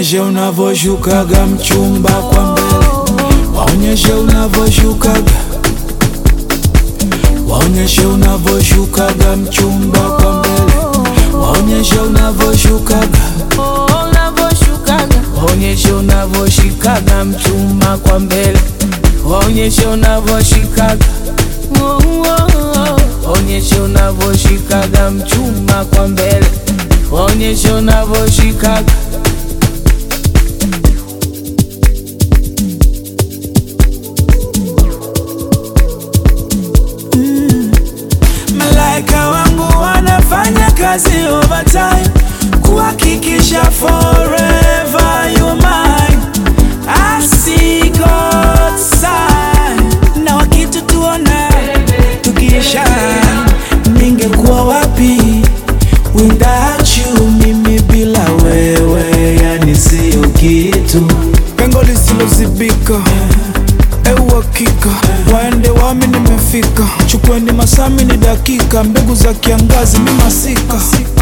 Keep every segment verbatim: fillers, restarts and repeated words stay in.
Waonyeshe unavoshukaga mchumba kwa mbele. Waonyeshe unavoshukaga. Waonyeshe unavoshukaga mchumba kwa mbele. Waonyeshe unavoshukaga. Waonyeshe unavoshikaga mchumba kwa mbele. Waonyeshe unavoshikaga. Waonyeshe unavoshikaga mchumba kwa mbele. Waonyeshe unavoshikaga. mm. Malaika wangu wanafanya kazi overtime kuhakikisha forever you mine. I see God's sign. Na wakitu tuona tukiisha, ningekuwa wapi without you? Mimi bila wewe yani sio kitu. Pengo lisilozibika ewa kika. Waende wami nimefika. Chukweni masami ni dakika. Mbegu za kiangazi ni masika.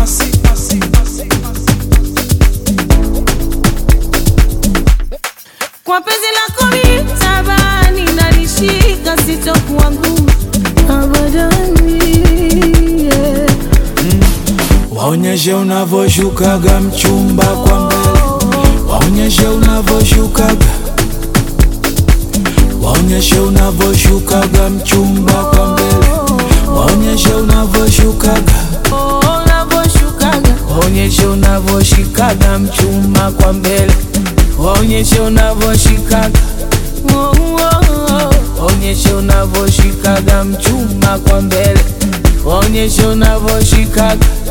Kwa penzi lako nitabani na nishika sitokuwa ngumu abadani, yeah. mm. Waonyeshe unavoshukaga mchumba kwa mbele. Waonyeshe unavoshukaga. Waonyeshe unavoshukaga mchumba kwa mbele. Waonyeshe unavoshukaga. Waonyeshe unavoshikaga mchumba kwa mbele. Waonyeshe unavoshikaga. Waonyeshe unavoshikaga mchumba kwa mbele. Waonyeshe unavoshikaga.